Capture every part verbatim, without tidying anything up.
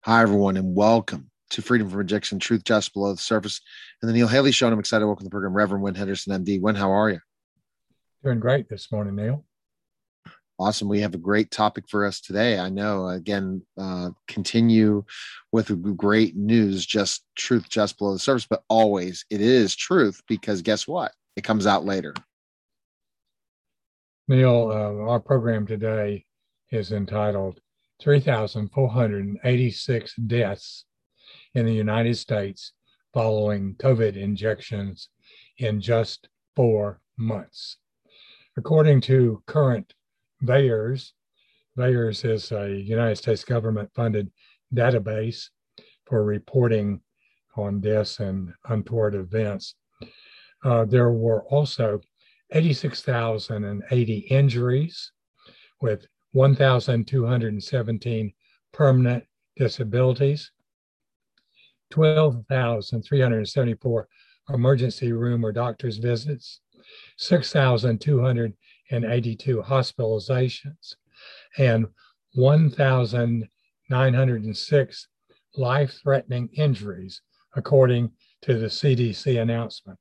Hi, everyone, and welcome to Freedom from Rejection, Truth Just Below the Surface, and the Neil Haley Show. And I'm excited to welcome to the program Reverend Wynn Henderson, M D. Wynn, how are you? Doing great this morning, Neil. Awesome. We have a great topic for us today. I know, again, uh, continue with great news, just truth just below the surface, but always it is truth because guess what? It comes out later. Neil, uh, our program today is entitled three thousand four hundred eighty-six Deaths in the United States Following COVID Injections in Just Four Months. According to current VAERS, VAERS is a United States government-funded database for reporting on deaths and untoward events. Uh, there were also eighty-six thousand eighty injuries, with one thousand two hundred seventeen permanent disabilities, twelve thousand three hundred seventy-four emergency room or doctor's visits, six thousand two hundred eighty-two hospitalizations, and one thousand nine hundred six life-threatening injuries, according to the C D C announcement.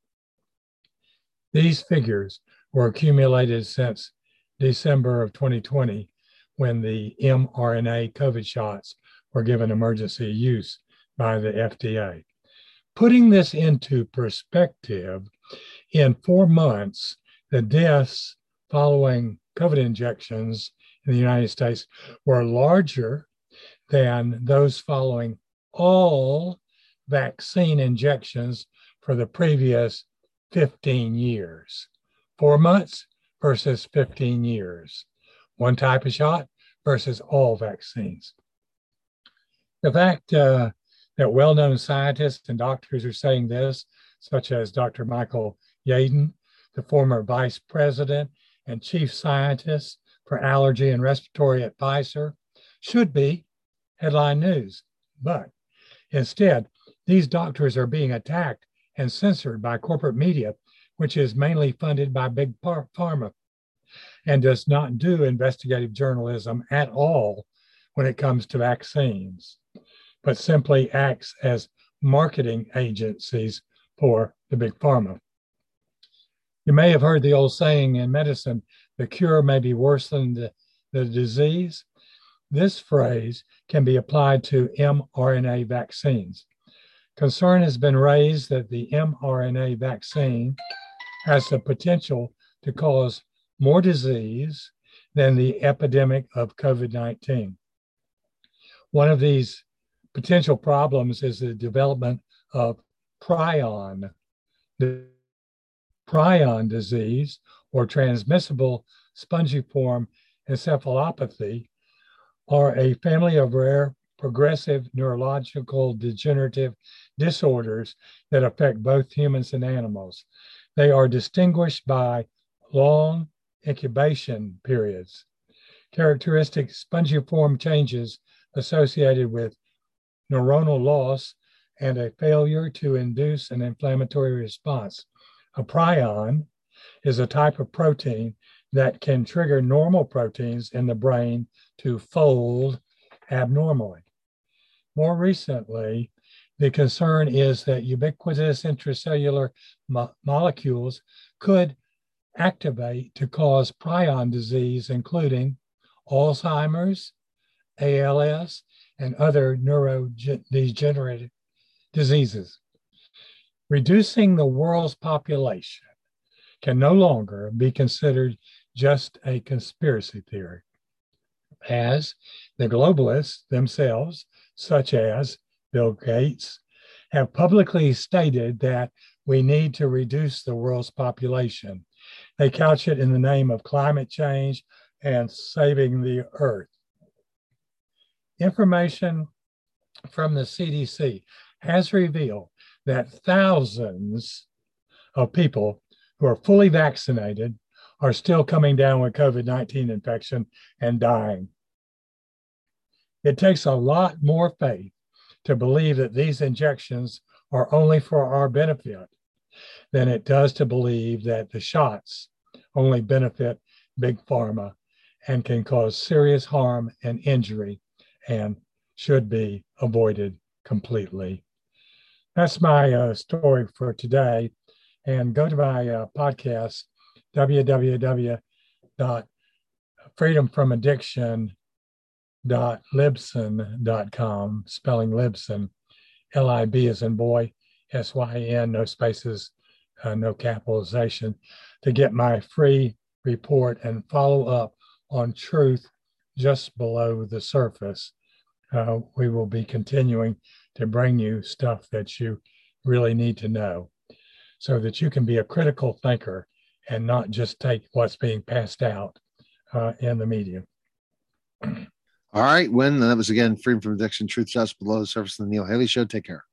These figures were accumulated since December of twenty twenty, when the mRNA COVID shots were given emergency use by the F D A. Putting this into perspective, in four months, the deaths following COVID injections in the United States were larger than those following all vaccine injections for the previous fifteen years. Four months versus fifteen years. One type of shot versus all vaccines. The fact uh, that well-known scientists and doctors are saying this, such as Doctor Michael Yeadon, the former vice president and chief scientist for allergy and respiratory at Pfizer, should be headline news. But instead, these doctors are being attacked and censored by corporate media, which is mainly funded by big pharma and does not do investigative journalism at all when it comes to vaccines, but simply acts as marketing agencies for the big pharma. You may have heard the old saying in medicine, the cure may be worse than the, the disease. This phrase can be applied to mRNA vaccines. Concern has been raised that the mRNA vaccine has the potential to cause more disease than the epidemic of COVID nineteen. One of these potential problems is the development of prion, the prion disease, or transmissible spongiform encephalopathy, or a family of rare progressive neurological degenerative disorders that affect both humans and animals. They are distinguished by long incubation periods, characteristic spongiform changes associated with neuronal loss, and a failure to induce an inflammatory response. A prion is a type of protein that can trigger normal proteins in the brain to fold abnormally. More recently, the concern is that ubiquitous intracellular mo- molecules could activate to cause prion disease, including Alzheimer's, A L S, and other neurodegenerative diseases. Reducing the world's population can no longer be considered just a conspiracy theory, as the globalists themselves, such as Bill Gates, have publicly stated that we need to reduce the world's population. They couch it in the name of climate change and saving the earth. Information from the C D C has revealed that thousands of people who are fully vaccinated are still coming down with COVID nineteen infection and dying. It takes a lot more faith to believe that these injections are only for our benefit than it does to believe that the shots only benefit big pharma and can cause serious harm and injury and should be avoided completely. That's my uh, story for today. And go to my uh, podcast, w w w dot freedom from addiction dot libsyn dot com, spelling Libsyn, L I B as in boy, S Y N, no spaces, uh, no capitalization, to get my free report and follow up on truth just below the surface. Uh, we will be continuing to bring you stuff that you really need to know so that you can be a critical thinker and not just take what's being passed out uh, in the media. All right, Win. That was again Freedom from Addiction, Truth Just Below the Surface, the Neil Haley Show. Take care.